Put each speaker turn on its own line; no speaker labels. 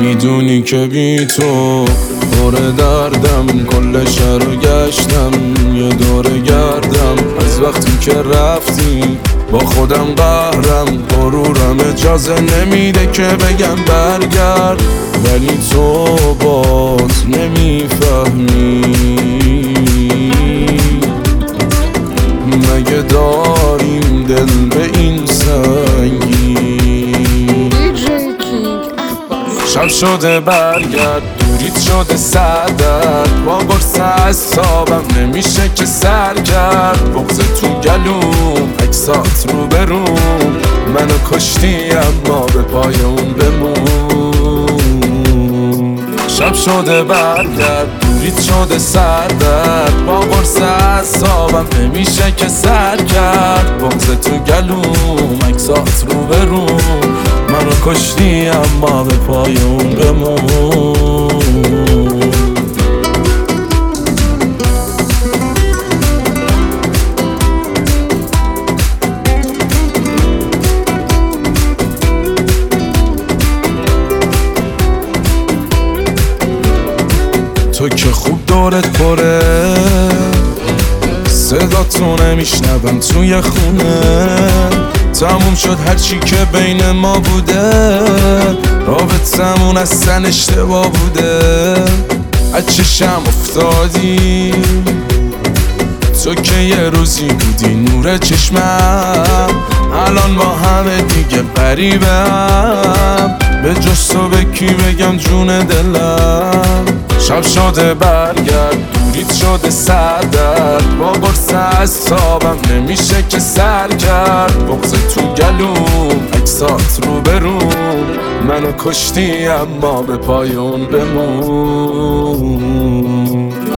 میدونی که بی تو پر دردم، کل شهر رو گشتم یه دور گردم. از وقتی که رفتی با خودم قهرم، غرورم اجازه نمیده که بگم برگرد. ولی تو باز نمیفهمی، مگه داریم دل به این سنگی؟ شب شده برگرد، دوریت شده سردرد، با قرص اعصابم نمیشه که سر کرد. بغض تو گلوم، عکسات رو بروم، منو کشتی اما به پای اون بمون. شب شده برگرد، دوریت شده سردرد، با قرص اعصابم نمیشه که سر کرد. بغض تو گلوم، عکسات رو بروم، منو کشتی اما به پای اون بمون. تو که خوب دورت پره، صدا تو نمیشنوم توی خونه. تموم شد هرچی که بین ما بوده، رابطمون اصلا اشتباه بوده. از چشم افتادی تو که یه روزی بودی نور چشمم، الان با همه دیگه غریبم. به جز تو به کی بگم جون دلم؟ شب شده برگرد، دوریت شده سردرد، با قرص اعصابم نمیشه که سر کرد. بغض تو گلوم، عکسات رو بروم، منو کشتی اما به پای اون بمون.